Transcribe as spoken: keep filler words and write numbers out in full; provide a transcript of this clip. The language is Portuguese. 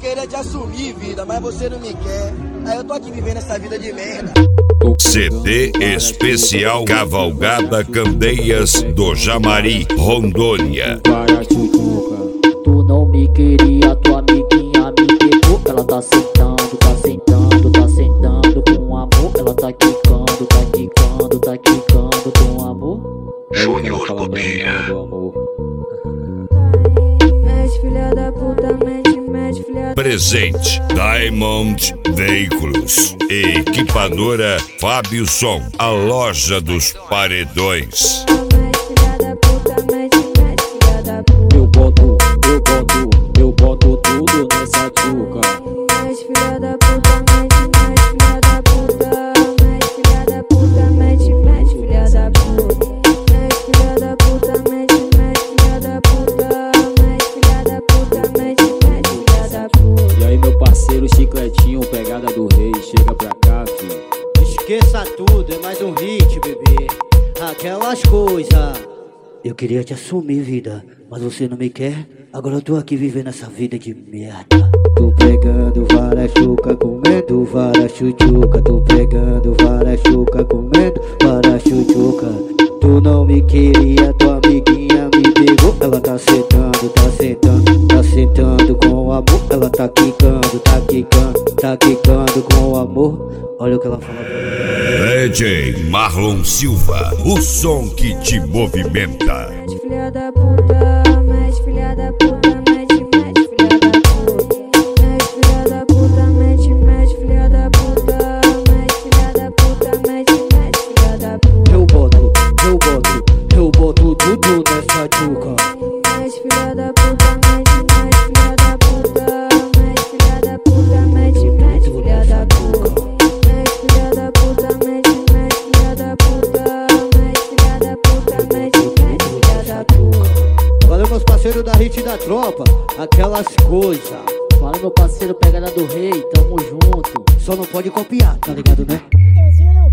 queria te assumir, vida, mas você não me quer. Aí eu tô aqui vivendo essa vida de merda. C D especial Cavalgada Candeias do Jamari, Rondônia. Para tchutchuca, tu não me queria, tua amiguinha me pegou. Ela tá sentando, tá sentando, tá sentando com amor. Ela tá quicando, tá quicando, tá quicando com amor. Júnior Bobinha. Mexe, filha da puta, mexe, mexe, filha da... Presente Diamond Veículos, Equipadora Fábio Som, a loja dos paredões. Mexe, filha da puta, mexe, mexe, filha da puta. Eu boto, eu boto, eu boto tudo nessa tchuca. Mexe, filha da puta, mexe, mexe, filha da puta. Mexe, filha da puta, mexe, mexe, filha da puta. Mexe, filha da puta, mexe, mexe, filha da puta. Mexe, filha da puta, mexe, mexe, filha da puta. E aí meu parceiro Chicletinho, pegada do rei, chega pra cá, filho. Esqueça tudo, é mais um hit, bebê. Aquelas coisas. Eu queria te assumir, vida, mas você não me quer. Agora eu tô aqui vivendo essa vida de merda. Tô pegando várias chuca, comendo várias chuchuca. Tô pegando várias chuca, comendo várias chuchuca. Tu não me queria, tua amiguinha me pegou. Ela tá sentando, tá sentando, tá sentando com amor. Ela tá quicando, tá quicando, tá quicando com amor. Olha o que ela fala pra mim. D J Marlon Silva, o som que te movimenta. Mexe, filha da puta, mexe, filha da puta, mexe, mexe, filha da puta. Mexe, filha da puta, mexe, mexe, filha da puta. Mexe, filha da puta, mexe, mexe, filha da puta. Eu boto, eu boto, eu boto tudo nessa tchuca. Mexe, filha da puta, mexe, mexe, filha da puta. Mexe, filha da puta, mexe, mexe, filha da puta. Mexe, filha da puta, mexe, mexe, filha da puta. Mexe, filha da puta, mexe, mexe, filha da puta. Valeu, meus parceiros da hit da tropa, aquelas coisas. Fala meu parceiro, pegada do rei, tamo junto. Só não pode copiar, tá ligado, né? Deus,